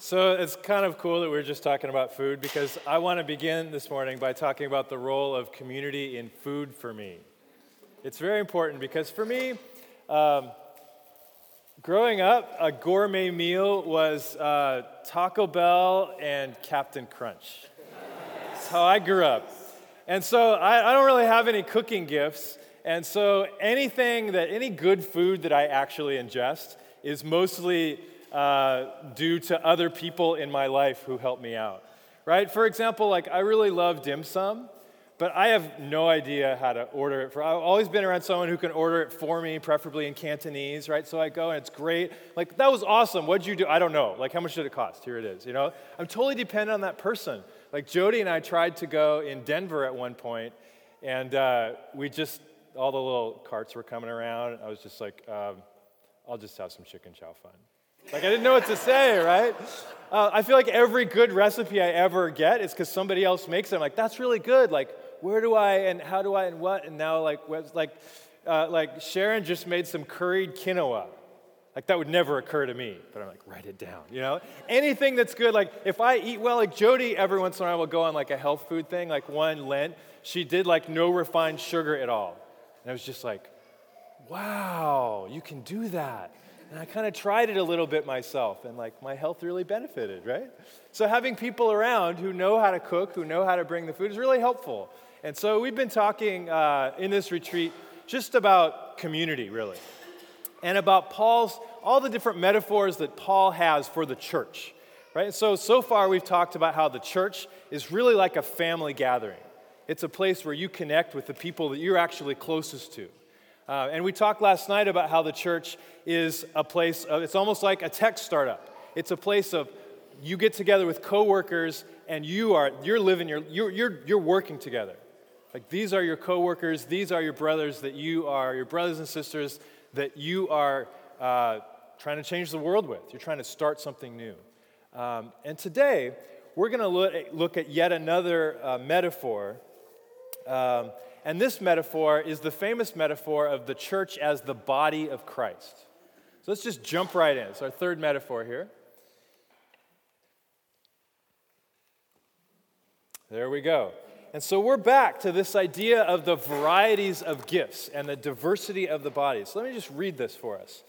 So it's kind of cool that we're just talking about food because I want to begin this morning by talking about the role of community in food for me. It's very important because for me, growing up, a gourmet meal was Taco Bell and Captain Crunch. That's how I grew up. And so I don't really have any cooking gifts. And so any good food that I actually ingest is mostly due to other people in my life who help me out, right? For example, I really love dim sum, but I have no idea how to order it. I've always been around someone who can order it for me, preferably in Cantonese, right? So I go and it's great. That was awesome. What'd you do? I don't know. How much did it cost? Here it is, I'm totally dependent on that person. Jody and I tried to go in Denver at one point, and all the little carts were coming around. I was just I'll just have some chicken chow fun. I didn't know what to say, right? I feel like every good recipe I ever get is because somebody else makes it. I'm that's really good. Where do I and how do I and what? And now, Sharon just made some curried quinoa. That would never occur to me, but I'm write it down, Anything that's good, if I eat well, Jody every once in a while will go on a health food thing, one Lent, she did no refined sugar at all. And I was just wow, you can do that. And I kind of tried it a little bit myself, and my health really benefited, right? So having people around who know how to cook, who know how to bring the food is really helpful. And so we've been talking in this retreat just about community, really, and about all the different metaphors that Paul has for the church, right? So far we've talked about how the church is really like a family gathering. It's a place where you connect with the people that you're actually closest to. And we talked last night about how the church is a place it's almost like a tech startup. It's a place of you get together with coworkers and you're working together. These are your coworkers, these are your brothers your brothers and sisters that you are trying to change the world with. You're trying to start something new. And today, we're going to look at yet another metaphor. And this metaphor is the famous metaphor of the church as the body of Christ. So let's just jump right in. It's our third metaphor here. There we go. And so we're back to this idea of the varieties of gifts and the diversity of the body. So let me just read this for us.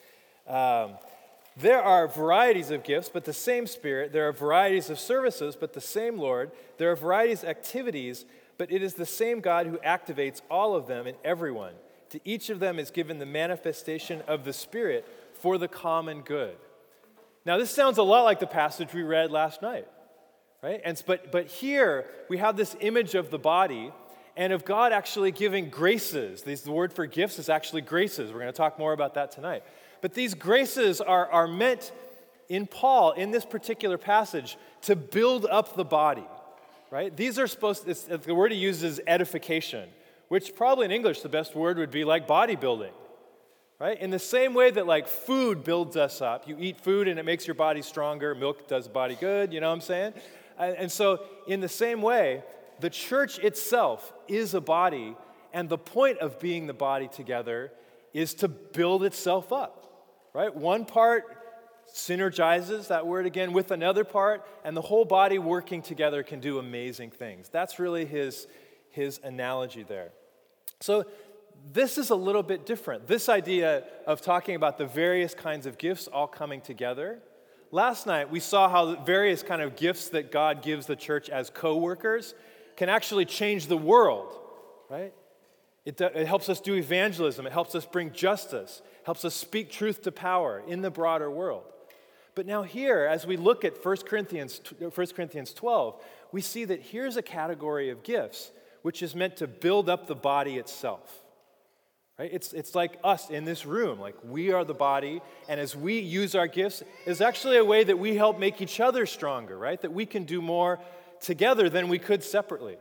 There are varieties of gifts, but the same Spirit. There are varieties of services, but the same Lord. There are varieties of activities, but it is the same God who activates all of them in everyone. To each of them is given the manifestation of the Spirit for the common good. Now, this sounds a lot like the passage we read last night, right? But here we have this image of the body and of God actually giving graces. The word for gifts is actually graces. We're going to talk more about that tonight. But these graces are meant in Paul, in this particular passage, to build up the body. Right? These are the word he uses is edification, which probably in English the best word would be bodybuilding. Right? In the same way that food builds us up, you eat food and it makes your body stronger, milk does the body good, you know what I'm saying? And so in the same way, the church itself is a body, and the point of being the body together is to build itself up. Right? One part synergizes, that word again, with another part, and the whole body working together can do amazing things. That's really his analogy there. So this is a little bit different. This idea of talking about the various kinds of gifts all coming together. Last night, we saw how the various kind of gifts that God gives the church as co-workers can actually change the world, right? It helps us do evangelism. It helps us bring justice. Helps us speak truth to power in the broader world. But now here, as we look at 1 Corinthians 12, we see that here's a category of gifts which is meant to build up the body itself. Right? It's like us in this room. We are the body, and as we use our gifts, it's actually a way that we help make each other stronger, right? That we can do more together than we could separately.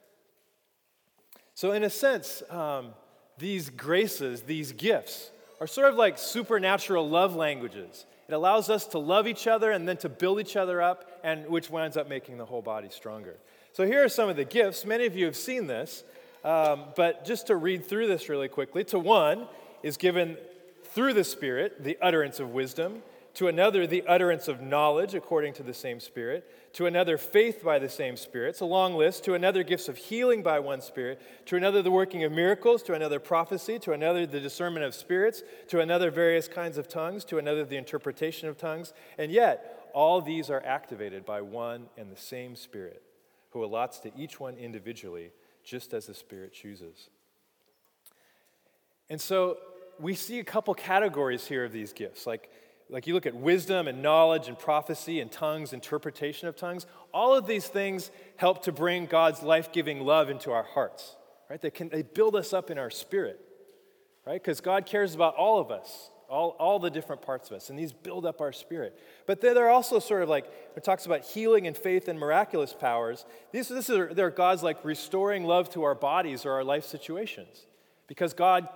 So in a sense, these graces, these gifts, are sort of like supernatural love languages. It allows us to love each other and then to build each other up, and which winds up making the whole body stronger. So here are some of the gifts. Many of you have seen this, but just to read through this really quickly. To one is given through the Spirit the utterance of wisdom. to another the utterance of knowledge according to the same Spirit, to another faith by the same Spirit. It's a long list. To another gifts of healing by one Spirit, to another the working of miracles, to another prophecy, to another the discernment of spirits, to another various kinds of tongues, to another the interpretation of tongues. And yet, all these are activated by one and the same Spirit, who allots to each one individually, just as the Spirit chooses. And so we see a couple categories here of these gifts. Like you look at wisdom and knowledge and prophecy and tongues, interpretation of tongues. All of these things help to bring God's life-giving love into our hearts, right? They build us up in our spirit, right? Because God cares about all of us, all the different parts of us, and these build up our spirit. But then they're also sort of like, it talks about healing and faith and miraculous powers. They're God's like restoring love to our bodies or our life situations. Because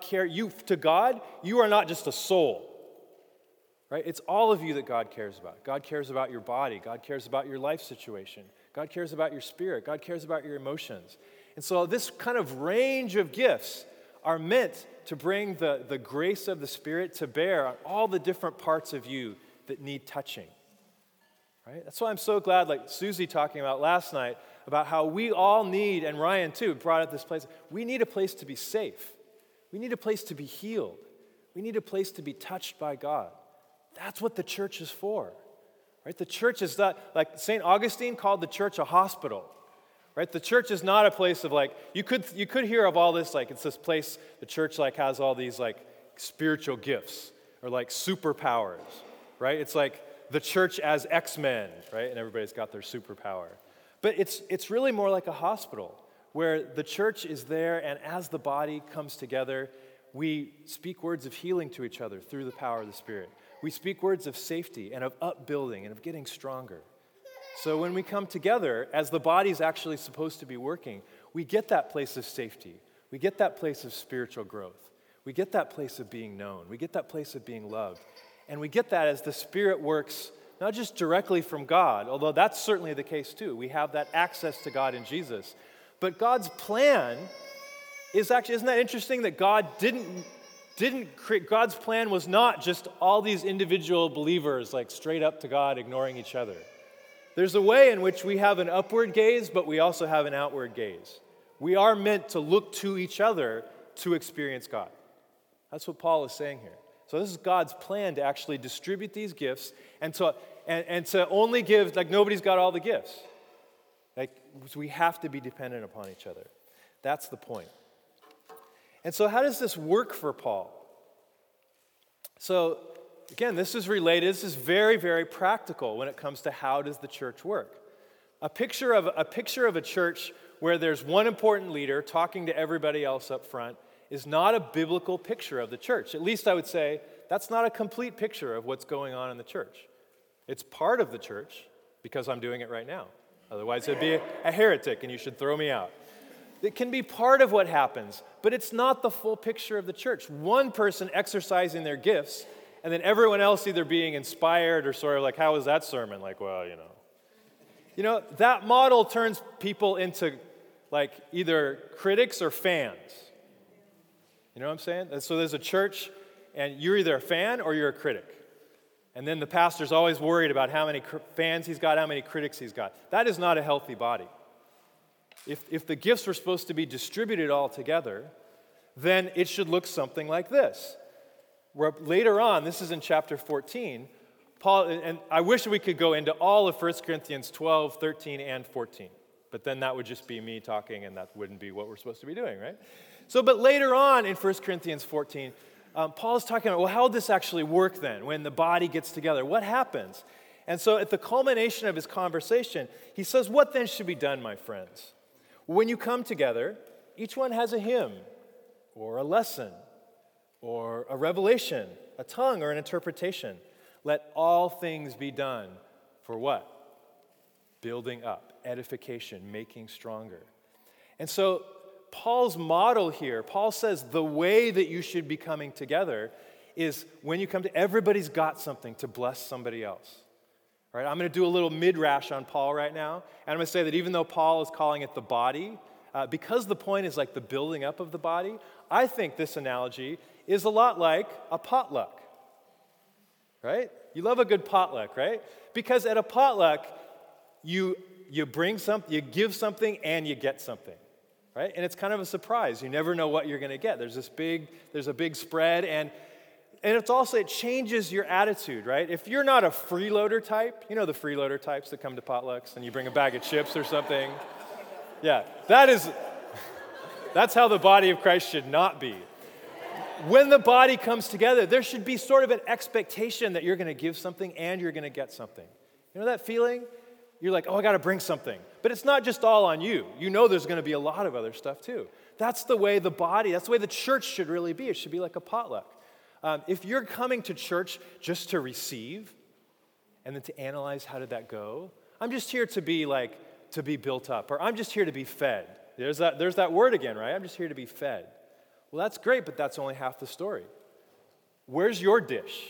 to God, you are not just a soul, right? It's all of you that God cares about. God cares about your body. God cares about your life situation. God cares about your spirit. God cares about your emotions. And so this kind of range of gifts are meant to bring the grace of the Spirit to bear on all the different parts of you that need touching, right? That's why I'm so glad, like Susie talking about last night, about how we all need, and Ryan too brought up this place, we need a place to be safe. We need a place to be healed. We need a place to be touched by God. That's what the church is for, right? The church is not, like St. Augustine called the church a hospital, right? The church is not a place of like, you could hear of all this, like it's this place, the church like has all these like spiritual gifts or like superpowers, right? It's like the church as X-Men, right? And everybody's got their superpower. But it's really more like a hospital where the church is there, and as the body comes together, we speak words of healing to each other through the power of the Spirit. We speak words of safety and of upbuilding and of getting stronger. So when we come together, as the body's actually supposed to be working, we get that place of safety. We get that place of spiritual growth. We get that place of being known. We get that place of being loved. And we get that as the Spirit works not just directly from God, although that's certainly the case too. We have that access to God in Jesus. But God's plan is actually, isn't that interesting that God didn't create, God's plan was not just all these individual believers like straight up to God ignoring each other. There's a way in which we have an upward gaze, but we also have an outward gaze. We are meant to look to each other to experience God. That's what Paul is saying here. So this is God's plan to actually distribute these gifts and to only give, like nobody's got all the gifts. Like we have to be dependent upon each other. That's the point. And so how does this work for Paul? So again, this is related. This is very, very practical when it comes to how does the church work. A picture of a church where there's one important leader talking to everybody else up front is not a biblical picture of the church. At least I would say that's not a complete picture of what's going on in the church. It's part of the church because I'm doing it right now. Otherwise, it'd be a heretic and you should throw me out. It can be part of what happens, but it's not the full picture of the church. One person exercising their gifts and then everyone else either being inspired or sort of like, how was that sermon? Like, well, you know, that model turns people into like either critics or fans. You know what I'm saying? And so there's a church and you're either a fan or you're a critic. And then the pastor's always worried about how many fans he's got, how many critics he's got. That is not a healthy body. If the gifts were supposed to be distributed all together, then it should look something like this. Where later on, this is in chapter 14, Paul, and I wish we could go into all of 1 Corinthians 12, 13, and 14. But then that would just be me talking, and that wouldn't be what we're supposed to be doing, right? So, but later on in 1 Corinthians 14, Paul is talking about, well, how would this actually work then when the body gets together? What happens? And so at the culmination of his conversation, he says, what then should be done, my friends? When you come together, each one has a hymn or a lesson or a revelation, a tongue or an interpretation. Let all things be done for what? Building up, edification, making stronger. And so Paul's model here, Paul says the way that you should be coming together is when you come to, everybody's got something to bless somebody else. All right, I'm going to do a little midrash on Paul right now, and I'm going to say that even though Paul is calling it the body, because the point is like the building up of the body, I think this analogy is a lot like a potluck. right? You love a good potluck, right? Because at a potluck, you bring something, you give something, and you get something, right? And it's kind of a surprise. You never know what you're going to get. There's a big spread, and it's also, it changes your attitude, right? If you're not a freeloader type, you know the freeloader types that come to potlucks and you bring a bag of chips or something. Yeah, that's how the body of Christ should not be. When the body comes together, there should be sort of an expectation that you're going to give something and you're going to get something. You know that feeling? You're like, oh, I got to bring something. But it's not just all on you. You know there's going to be a lot of other stuff too. That's the way that's the way the church should really be. It should be like a potluck. If you're coming to church just to receive and then to analyze how did that go, I'm just here to be built up, or I'm just here to be fed. There's that word again, right? I'm just here to be fed. Well, that's great, but that's only half the story. Where's your dish?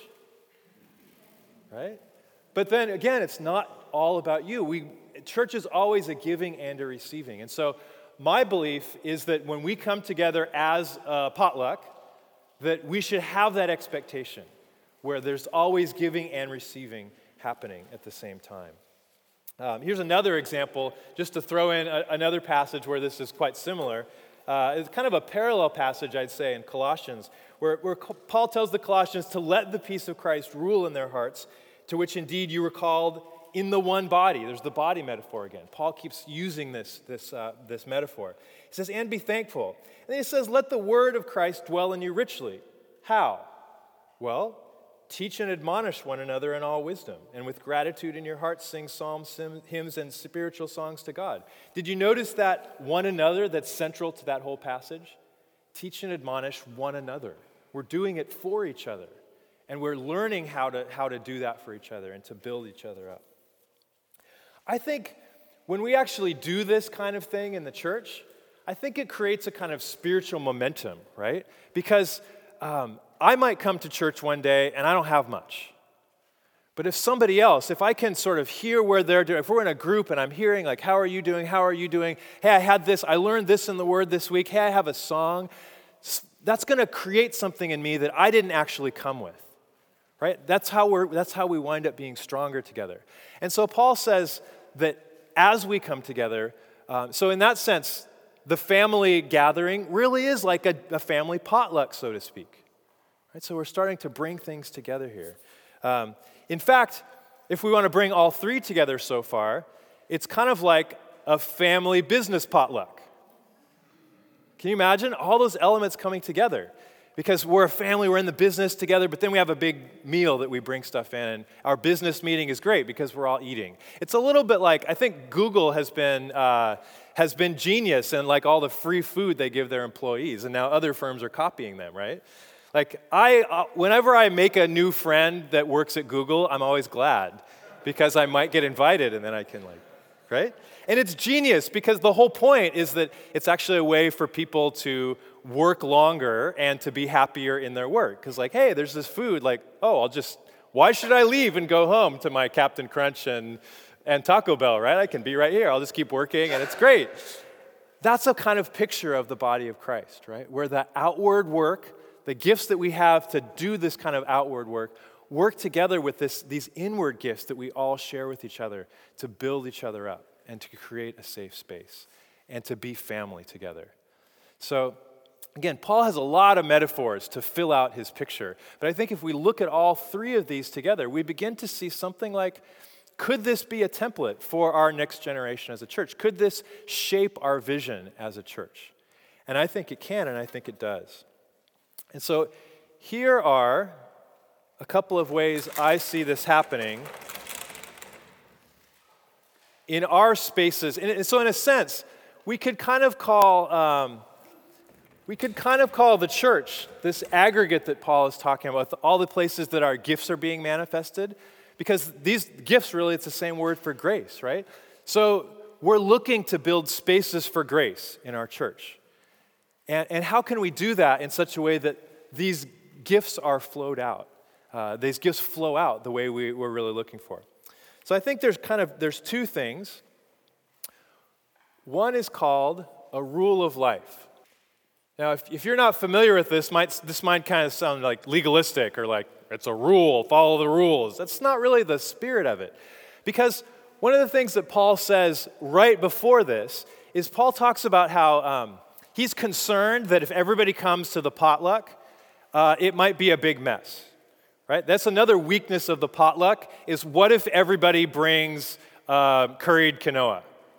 Right? But then again, it's not all about you. Church is always a giving and a receiving. And so my belief is that when we come together as a potluck, that we should have that expectation where there's always giving and receiving happening at the same time. Here's another example, just to throw in another passage where this is quite similar. It's kind of a parallel passage, I'd say, in Colossians, where Paul tells the Colossians to let the peace of Christ rule in their hearts, to which indeed you were called in the one body. There's the body metaphor again. Paul keeps using this metaphor. He says, and be thankful. And then he says, let the word of Christ dwell in you richly. How? Well, teach and admonish one another in all wisdom, and with gratitude in your hearts sing psalms, hymns, and spiritual songs to God. Did you notice that one another that's central to that whole passage? Teach and admonish one another. We're doing it for each other, and we're learning how to do that for each other and to build each other up. I think when we actually do this kind of thing in the church, I think it creates a kind of spiritual momentum, right? Because I might come to church one day and I don't have much. But if somebody else, if I can sort of hear where they're doing, if we're in a group and I'm hearing like, how are you doing? How are you doing? Hey, I had this, I learned this in the Word this week. Hey, I have a song. That's going to create something in me that I didn't actually come with, right? That's how we wind up being stronger together. And so Paul says that as we come together, so in that sense, the family gathering really is like a family potluck, so to speak. Right, so we're starting to bring things together here. In fact, if we want to bring all three together so far, it's kind of like a family business potluck. Can you imagine all those elements coming together? Because we're a family, we're in the business together, but then we have a big meal that we bring stuff in, and our business meeting is great because we're all eating. It's a little bit like, I think Google has been genius in like all the free food they give their employees, and now other firms are copying them, right? Like, whenever I make a new friend that works at Google, I'm always glad because I might get invited and then I can right? And it's genius because the whole point is that it's actually a way for people to work longer and to be happier in their work. Because hey, there's this food, why should I leave and go home to my Captain Crunch and Taco Bell, right? I can be right here. I'll just keep working and it's great. That's a kind of picture of the body of Christ, right? Where the outward work, the gifts that we have to do this kind of outward work together with these inward gifts that we all share with each other to build each other up and to create a safe space and to be family together. So, again, Paul has a lot of metaphors to fill out his picture. But I think if we look at all three of these together, we begin to see something like, could this be a template for our next generation as a church? Could this shape our vision as a church? And I think it can, and I think it does. And so here are a couple of ways I see this happening in our spaces. And so in a sense, we could kind of call the church this aggregate that Paul is talking about, all the places that our gifts are being manifested, because these gifts really, it's the same word for grace, right? So we're looking to build spaces for grace in our church. And how can we do that in such a way that these gifts are flowed out? These gifts flow out the way we're really looking for. So I think there's two things. One is called a rule of life. Now, if you're not familiar with this might kind of sound like legalistic or like, it's a rule, follow the rules. That's not really the spirit of it. Because one of the things that Paul says right before this is Paul talks about how he's concerned that if everybody comes to the potluck, it might be a big mess, right? That's another weakness of the potluck is what if everybody brings curried quinoa?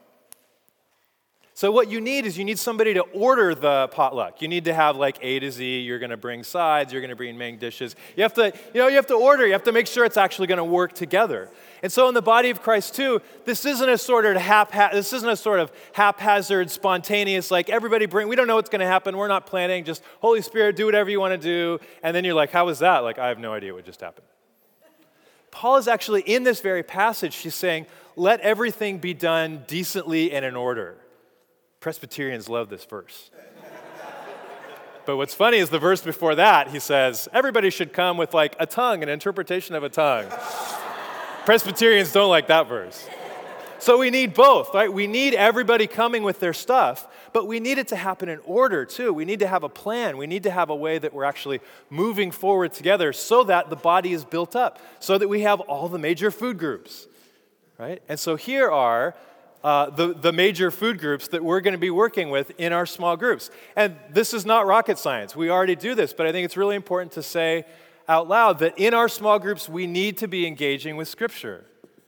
So what you need is you need somebody to order the potluck. You need to have like A to Z. You're going to bring sides. You're going to bring main dishes. You have to order. You have to make sure it's actually going to work together. And so in the body of Christ too, this isn't a sort of haphazard, spontaneous, like everybody bring. We don't know what's going to happen. We're not planning. Just Holy Spirit, do whatever you want to do. And then you're like, how was that? Like, I have no idea what just happened. Paul is actually in this very passage. She's saying, let everything be done decently and in order. Presbyterians love this verse. But what's funny is the verse before that, he says, everybody should come with like a tongue, an interpretation of a tongue. Presbyterians don't like that verse. So we need both, right? We need everybody coming with their stuff, but we need it to happen in order too. We need to have a plan. We need to have a way that we're actually moving forward together so that the body is built up, so that we have all the major food groups, right? And so here are the major food groups that we're going to be working with in our small groups. And this is not rocket science. We already do this, but I think it's really important to say out loud that in our small groups, we need to be engaging with Scripture.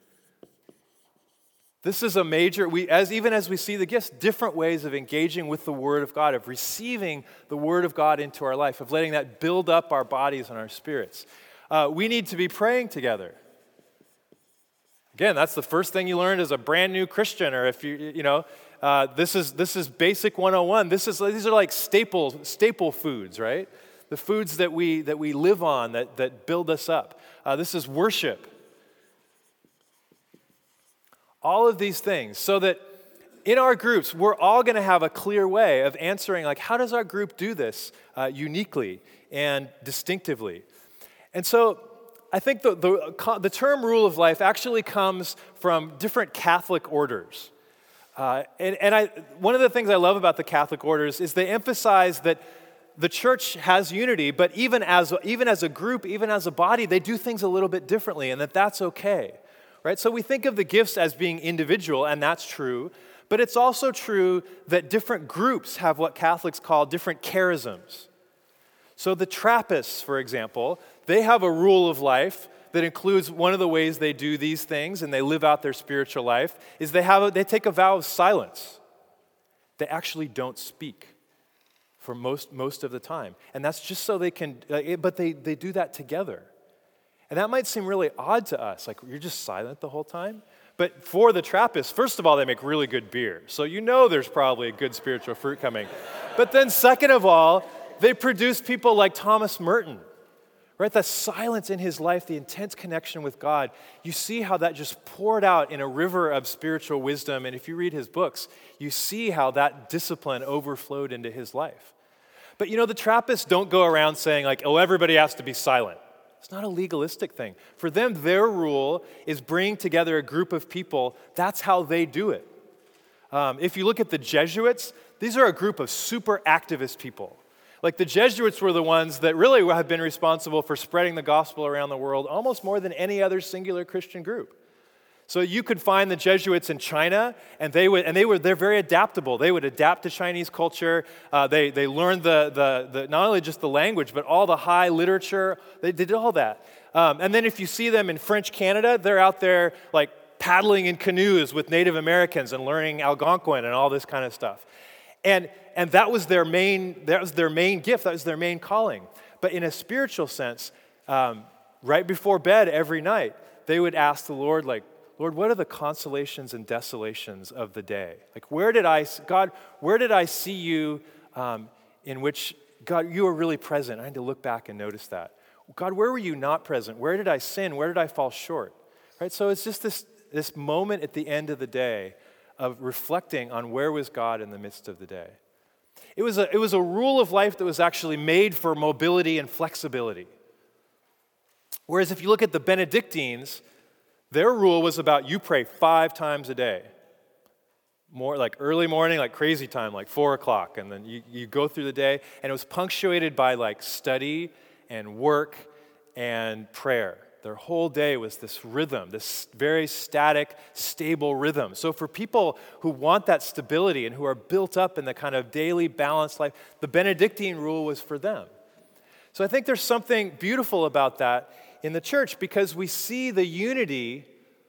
This is a major, even as we see the gifts, different ways of engaging with the Word of God, of receiving the Word of God into our life, of letting that build up our bodies and our spirits. We need to be praying together. Again, that's the first thing you learned as a brand new Christian, or if this is basic 101. These are like staple foods, right? The foods that we live on that build us up. This is worship. All of these things, so that in our groups, we're all going to have a clear way of answering, like, how does our group do this uniquely and distinctively? And so I think the term rule of life actually comes from different Catholic orders. One of the things I love about the Catholic orders is they emphasize that the church has unity, but even as a group, even as a body, they do things a little bit differently, and that's okay, right? So we think of the gifts as being individual, and that's true, but it's also true that different groups have what Catholics call different charisms. So the Trappists, for example, they have a rule of life that includes one of the ways they do these things and they live out their spiritual life is they take a vow of silence. They actually don't speak for most of the time. And that's just so they can, but they do that together. And that might seem really odd to us, like you're just silent the whole time. But for the Trappists, first of all, they make really good beer. So you know there's probably a good spiritual fruit coming. But then second of all, they produce people like Thomas Merton, right? The silence in his life, the intense connection with God. You see how that just poured out in a river of spiritual wisdom. And if you read his books, you see how that discipline overflowed into his life. But the Trappists don't go around saying like, oh, everybody has to be silent. It's not a legalistic thing. For them, their rule is bringing together a group of people. That's how they do it. If you look at the Jesuits, these are a group of super activist people. Like the Jesuits were the ones that really have been responsible for spreading the gospel around the world almost more than any other singular Christian group. So you could find the Jesuits in China, and they're very adaptable. They would adapt to Chinese culture. They learned the not only just the language, but all the high literature. They did all that. And then if you see them in French Canada, they're out there like paddling in canoes with Native Americans and learning Algonquin and all this kind of stuff. And that was their main gift. That was their main calling. But in a spiritual sense, right before bed every night, they would ask the Lord, like, Lord, what are the consolations and desolations of the day? Like, where did I see you in which, God, you are really present? I had to look back and notice that. God, where were you not present? Where did I sin? Where did I fall short? Right? So it's just this moment at the end of the day of reflecting on where was God in the midst of the day. It was a rule of life that was actually made for mobility and flexibility. Whereas if you look at the Benedictines, their rule was about you pray 5 times a day. More like early morning, like crazy time, like 4 o'clock. And then you go through the day. And it was punctuated by like study and work and prayer. Their whole day was this rhythm, this very static, stable rhythm. So for people who want that stability and who are built up in the kind of daily balanced life, the Benedictine rule was for them. So I think there's something beautiful about that in the church because we see the unity,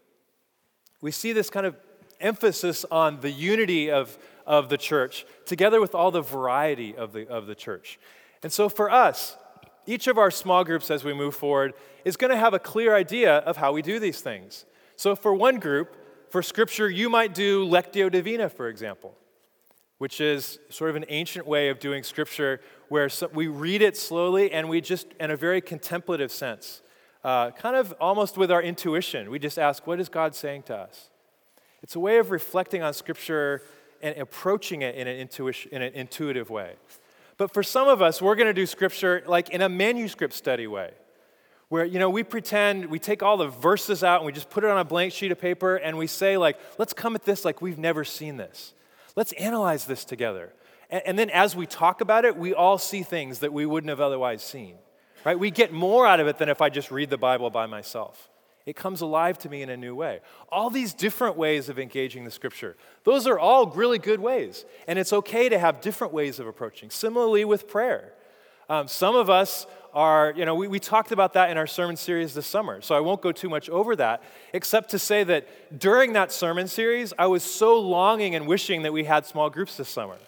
we see this kind of emphasis on the unity of the church together with all the variety of the church. And so for us, each of our small groups as we move forward is going to have a clear idea of how we do these things. So for one group, for Scripture, you might do Lectio Divina, for example, which is sort of an ancient way of doing Scripture where we read it slowly and we just, in a very contemplative sense, kind of almost with our intuition, we just ask, what is God saying to us? It's a way of reflecting on Scripture and approaching it in an intuitive way. But for some of us, we're going to do Scripture like in a manuscript study way, where, we pretend, we take all the verses out and we just put it on a blank sheet of paper and we say like, let's come at this like we've never seen this. Let's analyze this together. And then as we talk about it, we all see things that we wouldn't have otherwise seen, right? We get more out of it than if I just read the Bible by myself. It comes alive to me in a new way. All these different ways of engaging the Scripture, those are all really good ways. And it's okay to have different ways of approaching. Similarly with prayer. Some of us are, we talked about that in our sermon series this summer, so I won't go too much over that, except to say that during that sermon series, I was so longing and wishing that we had small groups this summer.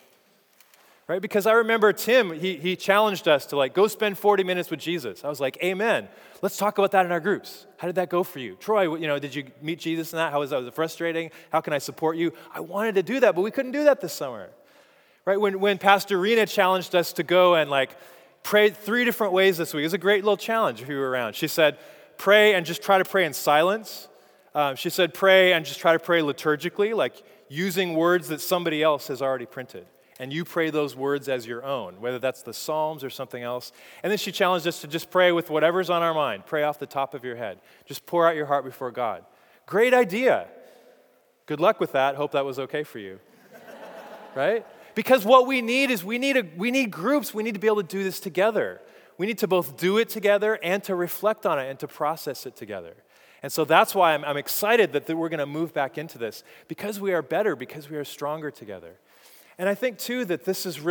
Right? Because I remember Tim, he challenged us to go spend 40 minutes with Jesus. I was like, amen. Let's talk about that in our groups. How did that go for you? Troy, did you meet Jesus in that? How was that? Was it frustrating? How can I support you? I wanted to do that, but we couldn't do that this summer. Right? When Pastor Rena challenged us to go and pray 3 different ways this week, it was a great little challenge if you were around. She said, pray and just try to pray in silence. She said, pray and just try to pray liturgically, like using words that somebody else has already printed. And you pray those words as your own, whether that's the Psalms or something else. And then she challenged us to just pray with whatever's on our mind. Pray off the top of your head. Just pour out your heart before God. Great idea. Good luck with that. Hope that was okay for you. Right? Because what we need is we need groups. We need to be able to do this together. We need to both do it together and to reflect on it and to process it together. And so that's why I'm excited that we're going to move back into this, because we are better, because we are stronger together. And I think, too, that this is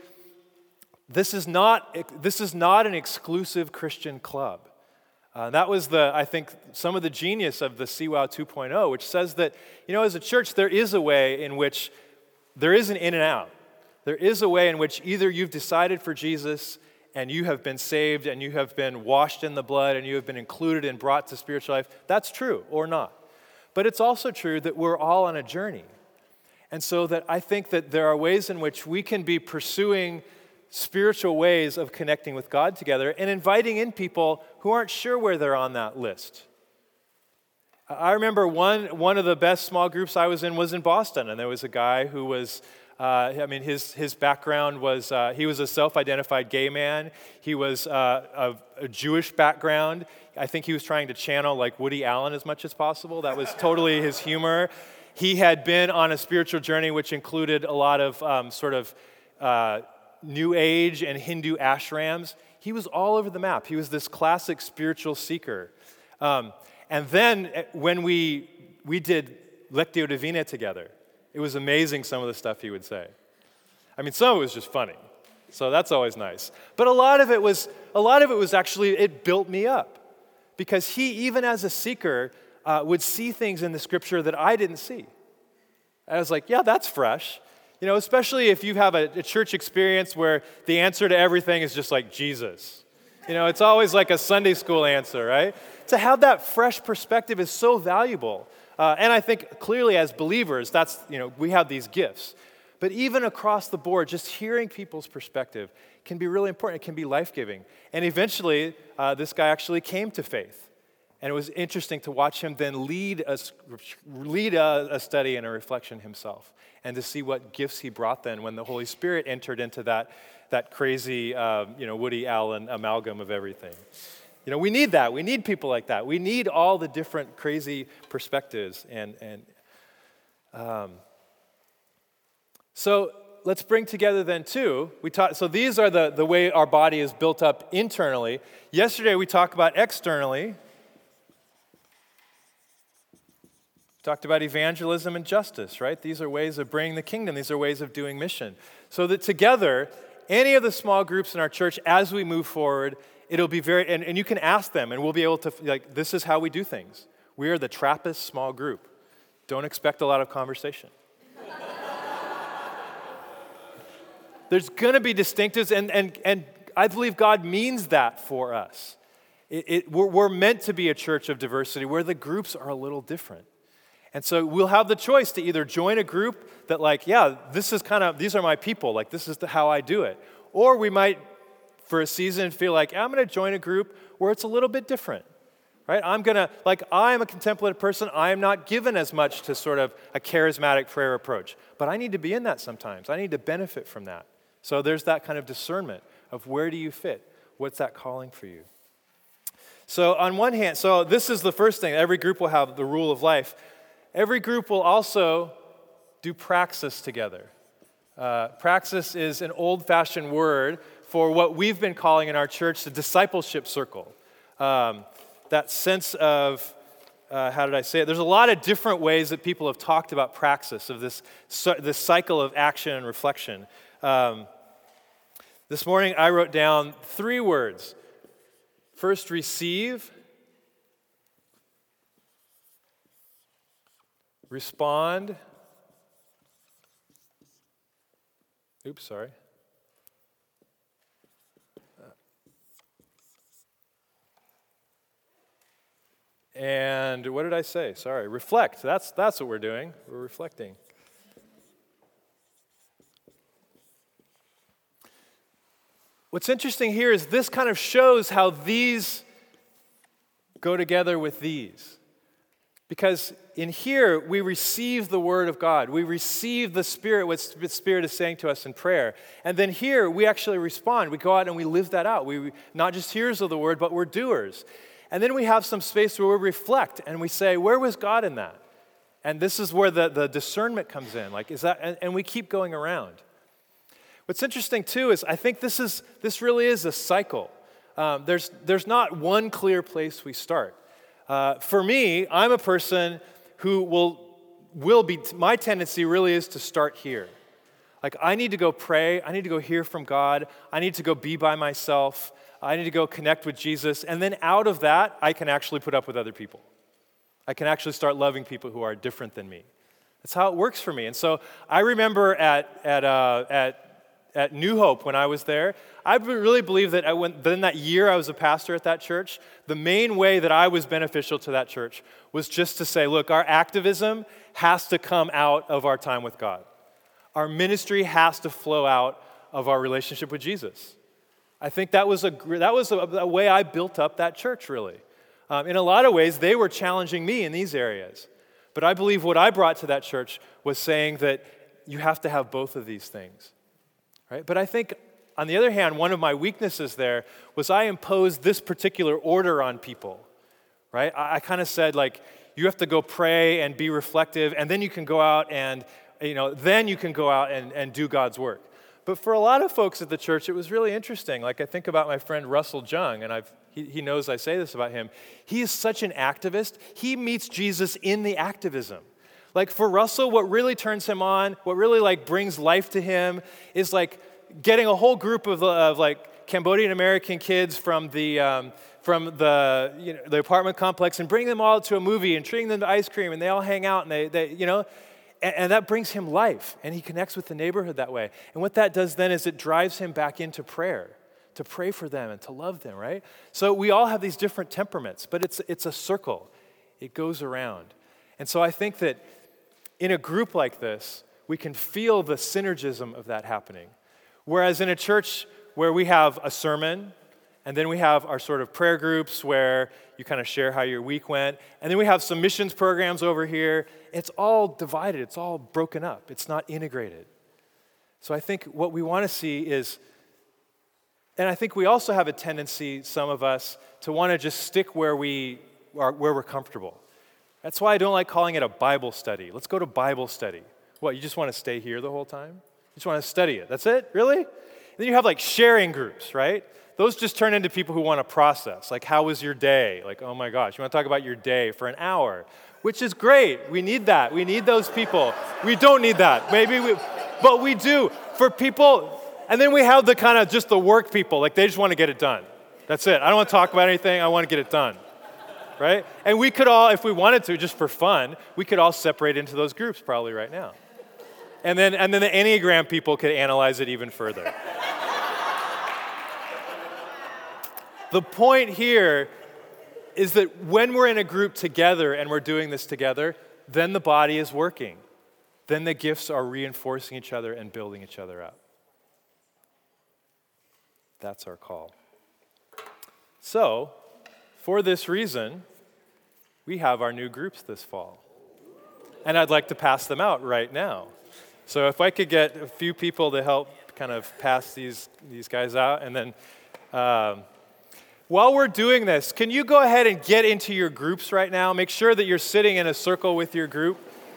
not an exclusive Christian club. That was I think, some of the genius of the CWOW 2.0, which says that, as a church, there is a way in which there is an in and out. There is a way in which either you've decided for Jesus and you have been saved and you have been washed in the blood and you have been included and brought to spiritual life. That's true, or not. But it's also true that we're all on a journey. And so that I think that there are ways in which we can be pursuing spiritual ways of connecting with God together and inviting in people who aren't sure where they're on that list. I remember one of the best small groups I was in Boston, and there was a guy who was, his background was, he was a self-identified gay man. He was of a Jewish background. I think he was trying to channel Woody Allen as much as possible. That was totally his humor. He had been on a spiritual journey which included a lot of New Age and Hindu ashrams. He was all over the map. He was this classic spiritual seeker. And then when we did Lectio Divina together, it was amazing some of the stuff he would say. Some of it was just funny. So that's always nice. But a lot of it was actually, it built me up. Because he, even as a seeker, would see things in the Scripture that I didn't see. I was like, yeah, that's fresh. Especially if you have a church experience where the answer to everything is just Jesus. It's always like a Sunday school answer, right? To have that fresh perspective is so valuable. And I think clearly as believers, that's, we have these gifts. But even across the board, just hearing people's perspective can be really important. It can be life-giving. And eventually, this guy actually came to faith. And it was interesting to watch him then lead a study and a reflection himself, and to see what gifts he brought then when the Holy Spirit entered into that crazy, Woody Allen amalgam of everything. We need that. We need people like that. We need all the different crazy perspectives. So let's bring together then too. So these are the way our body is built up internally. Yesterday we talked about externally. Talked about evangelism and justice, right? These are ways of bringing the kingdom. These are ways of doing mission. So that together, any of the small groups in our church, as we move forward, it'll be very, and you can ask them, and we'll be able to, like, this is how we do things. We are the Trappist small group. Don't expect a lot of conversation. There's going to be distinctives, and I believe God means that for us. We're meant to be a church of diversity where the groups are a little different. And so we'll have the choice to either join a group that these are my people, like this is how I do it. Or we might, for a season, feel like, I'm going to join a group where it's a little bit different, right? I'm a contemplative person. I am not given as much to sort of a charismatic prayer approach. But I need to be in that sometimes. I need to benefit from that. So there's that kind of discernment of where do you fit? What's that calling for you? So on one hand, so this is the first thing. Every group will have the rule of life. Every group will also do praxis together. Praxis is an old-fashioned word for what we've been calling in our church the discipleship circle. That sense of, how did I say it? There's a lot of different ways that people have talked about praxis, of this cycle of action and reflection. This morning I wrote down 3 words. First, receive. Respond. Oops, sorry. And what did I say? Sorry. Reflect. That's what we're doing. We're reflecting. What's interesting here is this kind of shows how these go together with these. Because in here, we receive the Word of God. We receive the Spirit, what the Spirit is saying to us in prayer. And then here, we actually respond. We go out and we live that out. We not just hearers of the Word, but we're doers. And then we have some space where we reflect and we say, where was God in that? And this is where the discernment comes in. Like, is that? And we keep going around. What's interesting, too, is I think this really is a cycle. There's not one clear place we start. For me, I'm a person who will be, my tendency really is to start here. Like, I need to go pray, I need to go hear from God, I need to go be by myself, I need to go connect with Jesus, and then out of that, I can actually put up with other people. I can actually start loving people who are different than me. That's how it works for me. And so I remember at New Hope when I was there, I really believe that in that year I was a pastor at that church, the main way that I was beneficial to that church was just to say, look, our activism has to come out of our time with God. Our ministry has to flow out of our relationship with Jesus. I think that was a way I built up that church, really. In a lot of ways, they were challenging me in these areas. But I believe what I brought to that church was saying that you have to have both of these things. Right? But I think, on the other hand, one of my weaknesses there was I imposed this particular order on people. Right? I kind of said, like, you have to go pray and be reflective, and then you can go out and, then you can go out and do God's work. But for a lot of folks at the church, it was really interesting. Like, I think about my friend Russell Jung, and he knows I say this about him. He is such an activist. He meets Jesus in the activism. Like, for Russell, what really turns him on, what really like brings life to him is like getting a whole group of like Cambodian American kids from the apartment complex and bringing them all to a movie and treating them to ice cream, and they all hang out and and that brings him life, and he connects with the neighborhood that way. And what that does then is it drives him back into prayer, to pray for them and to love them, right? So we all have these different temperaments, but it's a circle. It goes around. And so I think that in a group like this, we can feel the synergism of that happening. Whereas in a church where we have a sermon, and then we have our sort of prayer groups where you kind of share how your week went, and then we have some missions programs over here, it's all divided, it's all broken up, it's not integrated. So I think what we want to see is, and I think we also have a tendency, some of us, to want to just stick where we're comfortable. That's why I don't like calling it a Bible study. Let's go to Bible study. What, you just want to stay here the whole time? just want to study it. That's it? Really? And then you have like sharing groups, right? Those just turn into people who want to process. Like, how was your day? Like, oh my gosh, you want to talk about your day for an hour, which is great. We need that. We need those people. We don't need that. But we do. For people, and then we have the kind of just the work people. Like, they just want to get it done. That's it. I don't want to talk about anything. I want to get it done. Right? And we could all, if we wanted to, just for fun, we could all separate into those groups probably right now. And then the Enneagram people could analyze it even further. The point here is that when we're in a group together and we're doing this together, then the body is working. Then the gifts are reinforcing each other and building each other up. That's our call. So, for this reason, we have our new groups this fall. And I'd like to pass them out right now. So if I could get a few people to help kind of pass these guys out, and then while we're doing this, can you go ahead and get into your groups right now? Make sure that you're sitting in a circle with your group.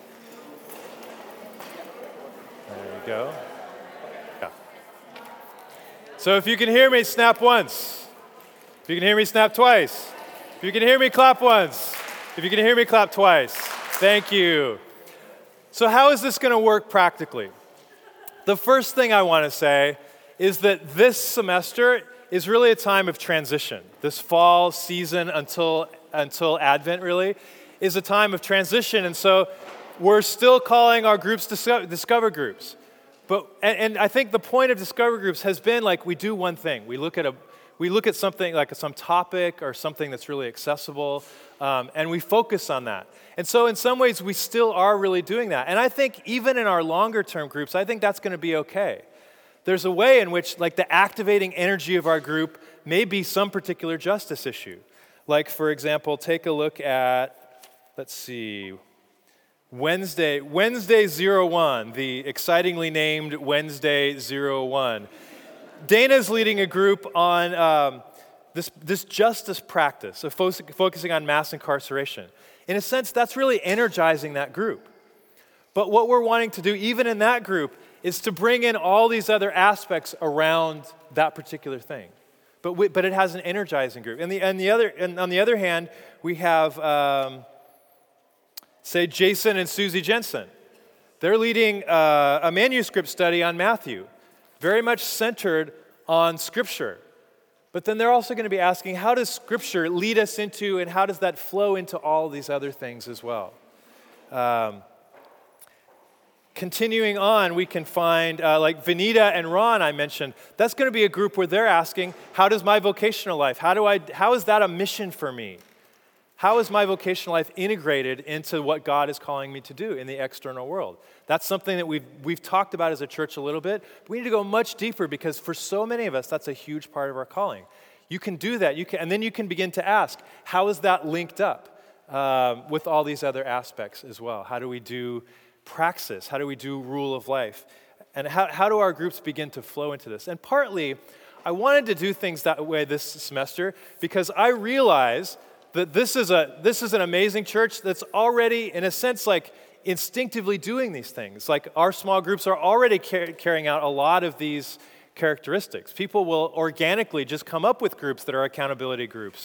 There you go. Yeah. So if you can hear me, snap once. If you can hear me, snap twice. If you can hear me, clap once. If you can hear me, clap twice. Thank you. So how is this going to work practically? The first thing I want to say is that this semester is really a time of transition. This fall season until Advent really is a time of transition. And so we're still calling our groups Discover groups. And I think the point of Discover groups has been like we do one thing. We look at something like some topic or something that's really accessible, and we focus on that. And so in some ways, we still are really doing that. And I think even in our longer term groups, I think that's going to be okay. There's a way in which like the activating energy of our group may be some particular justice issue. Like, for example, take a look at, let's see, Wednesday 01, the excitingly named Wednesday 01. Dana's leading a group on this justice practice of focusing on mass incarceration. In a sense, that's really energizing that group. But what we're wanting to do, even in that group, is to bring in all these other aspects around that particular thing. But it has an energizing group. And on the other hand, we have, say, Jason and Susie Jensen. They're leading a manuscript study on Matthew, very much centered on Scripture. But then they're also going to be asking, how does Scripture lead us into, and how does that flow into all these other things as well? Continuing on, we can find, like Vanita and Ron I mentioned, that's going to be a group where they're asking, how does my vocational life, how is that a mission for me? How is my vocational life integrated into what God is calling me to do in the external world? That's something that we've talked about as a church a little bit. But we need to go much deeper because for so many of us, that's a huge part of our calling. You can do that, and then you can begin to ask, how is that linked up with all these other aspects as well? How do we do praxis? How do we do rule of life? And how do our groups begin to flow into this? And partly, I wanted to do things that way this semester because I realize that this is an amazing church that's already, in a sense, like instinctively doing these things. Like our small groups are already carrying out a lot of these characteristics. People will organically just come up with groups that are accountability groups.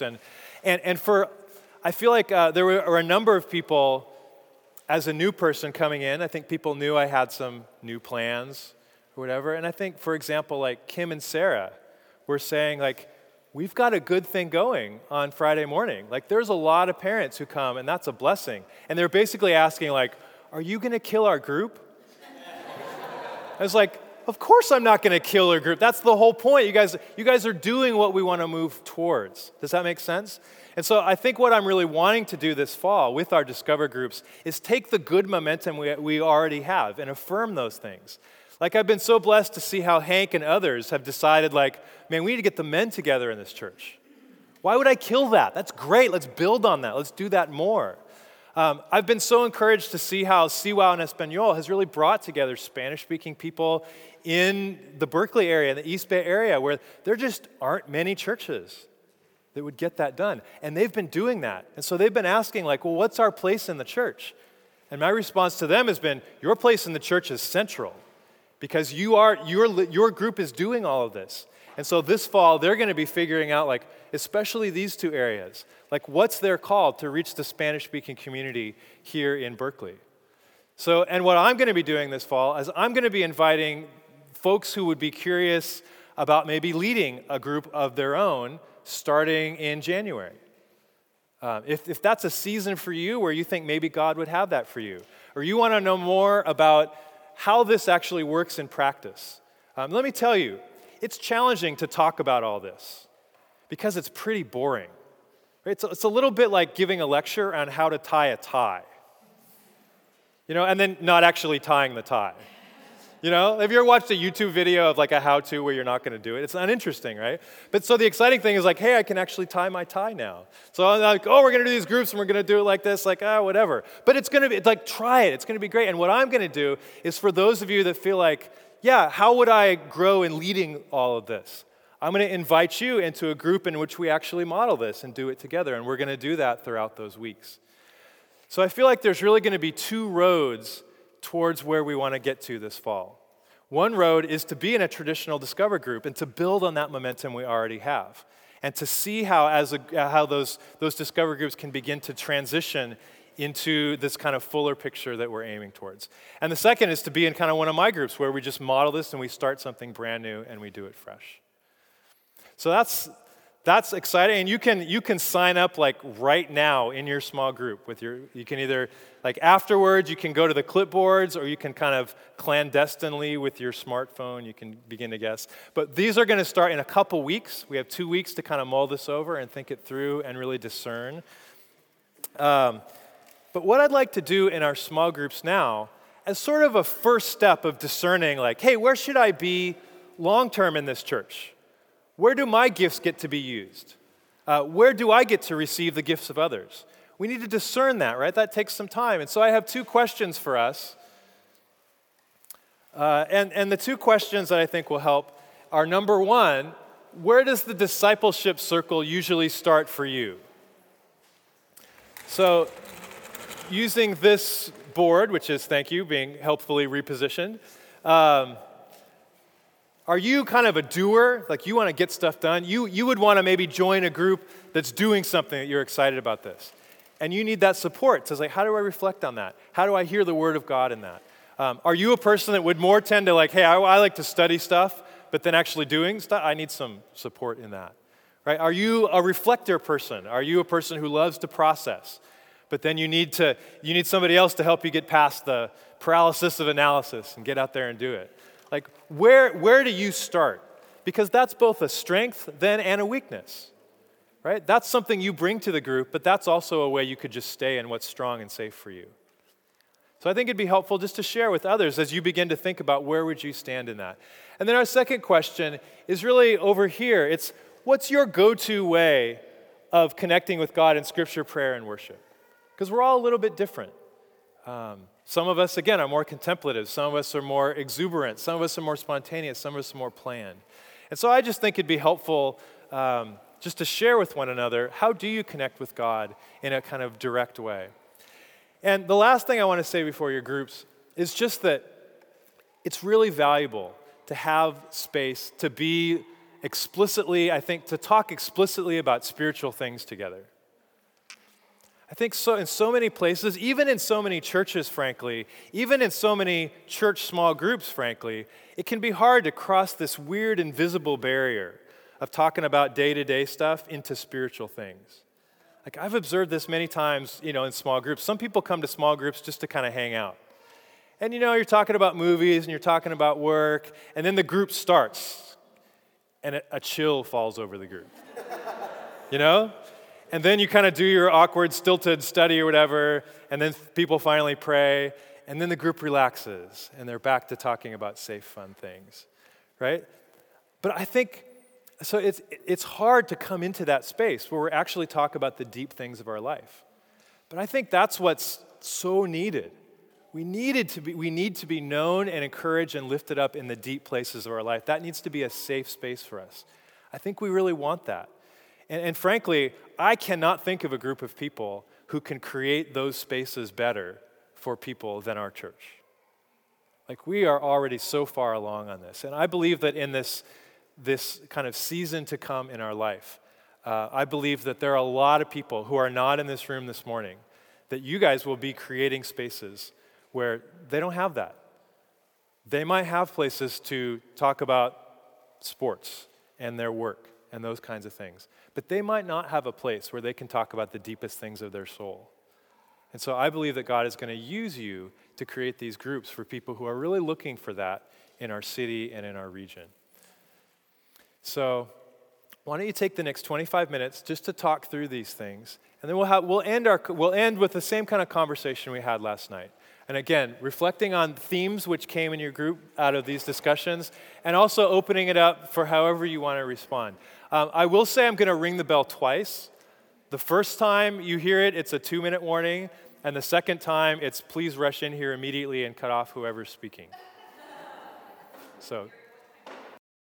I feel like there were a number of people, as a new person coming in, I think people knew I had some new plans or whatever. And I think, for example, like Kim and Sarah were saying, like, we've got a good thing going on Friday morning. Like, there's a lot of parents who come, and that's a blessing. And they're basically asking, like, are you going to kill our group? I was like, of course I'm not going to kill our group. That's the whole point. You guys are doing what we want to move towards. Does that make sense? And so I think what I'm really wanting to do this fall with our Discover groups is take the good momentum we already have and affirm those things. Like, I've been so blessed to see how Hank and others have decided, like, man, we need to get the men together in this church. Why would I kill that? That's great. Let's build on that. Let's do that more. I've been so encouraged to see how CWOW and Espanol has really brought together Spanish-speaking people in the Berkeley area, the East Bay area, where there just aren't many churches that would get that done. And they've been doing that. And so they've been asking, like, well, what's our place in the church? And my response to them has been, your place in the church is central. because your group is doing all of this. And so this fall, they're going to be figuring out, like, especially these two areas, like what's their call to reach the Spanish-speaking community here in Berkeley. So, and what I'm going to be doing this fall is I'm going to be inviting folks who would be curious about maybe leading a group of their own starting in January. If that's a season for you where you think maybe God would have that for you, or you want to know more about how this actually works in practice, let me tell you, it's challenging to talk about all this because it's pretty boring. Right? It's a little bit like giving a lecture on how to tie a tie, and then not actually tying the tie. Have you ever watched a YouTube video of like a how-to where you're not going to do it? It's uninteresting, right? But so the exciting thing is like, hey, I can actually tie my tie now. So I'm like, we're going to do these groups and we're going to do it like this, like, whatever. But it's going to be, like, try it. It's going to be great. And what I'm going to do is for those of you that feel like, yeah, how would I grow in leading all of this? I'm going to invite you into a group in which we actually model this and do it together. And we're going to do that throughout those weeks. So I feel like there's really going to be two roads towards where we want to get to this fall. One road is to be in a traditional Discover group and to build on that momentum we already have, and to see how those Discover groups can begin to transition into this kind of fuller picture that we're aiming towards. And the second is to be in kind of one of my groups where we just model this and we start something brand new and we do it fresh. So that's exciting, and you can sign up like right now in your small group you can either like afterwards you can go to the clipboards, or you can kind of clandestinely with your smartphone you can begin to guess. But these are going to start in a couple weeks. We have 2 weeks to kind of mull this over and think it through and really discern. But what I'd like to do in our small groups now, as sort of a first step of discerning, like, hey, where should I be long term in this church? Where do my gifts get to be used? Where do I get to receive the gifts of others? We need to discern that, right? That takes some time. And so I have 2 questions for us. And the 2 questions that I think will help are, number 1, where does the discipleship circle usually start for you? So using this board, which is, thank you, being helpfully repositioned, are you kind of a doer? Like you want to get stuff done? You would want to maybe join a group that's doing something that you're excited about this. And you need that support. So it's like, how do I reflect on that? How do I hear the word of God in that? Are you a person that would more tend to like, hey, I like to study stuff, but then actually doing stuff? I need some support in that. Right? Are you a reflector person? Are you a person who loves to process? But then you need somebody else to help you get past the paralysis of analysis and get out there and do it. Like, where do you start? Because that's both a strength then and a weakness, right? That's something you bring to the group, but that's also a way you could just stay in what's strong and safe for you. So I think it'd be helpful just to share with others as you begin to think about where would you stand in that. And then our second question is really over here. It's, what's your go-to way of connecting with God in Scripture, prayer, and worship? Because we're all a little bit different. Some of us, again, are more contemplative. Some of us are more exuberant. Some of us are more spontaneous. Some of us are more planned. And so I just think it'd be helpful just to share with one another, how do you connect with God in a kind of direct way? And the last thing I want to say before your groups is just that it's really valuable to have space to be explicitly, I think, to talk explicitly about spiritual things together. I think so in so many places, even in so many churches, frankly, even in so many church small groups, frankly, it can be hard to cross this weird invisible barrier of talking about day-to-day stuff into spiritual things. Like I've observed this many times, in small groups. Some people come to small groups just to kind of hang out. And you're talking about movies and you're talking about work, and then the group starts, and a chill falls over the group. And then you kind of do your awkward, stilted study or whatever, and then people finally pray, and then the group relaxes, and they're back to talking about safe, fun things, right? But I think, so it's hard to come into that space where we actually talk about the deep things of our life. But I think that's what's so needed. We need to be known and encouraged and lifted up in the deep places of our life. That needs to be a safe space for us. I think we really want that. And frankly, I cannot think of a group of people who can create those spaces better for people than our church. Like, we are already so far along on this. And I believe that in this kind of season to come in our life, I believe that there are a lot of people who are not in this room this morning, that you guys will be creating spaces where they don't have that. They might have places to talk about sports and their work and those kinds of things, but they might not have a place where they can talk about the deepest things of their soul. And so I believe that God is going to use you to create these groups for people who are really looking for that in our city and in our region. So why don't you take the next 25 minutes just to talk through these things, and then we'll end with the same kind of conversation we had last night. And again, reflecting on themes which came in your group out of these discussions, and also opening it up for however you want to respond. I will say I'm going to ring the bell twice. The first time you hear it, it's a 2-minute warning, and the second time, it's please rush in here immediately and cut off whoever's speaking. So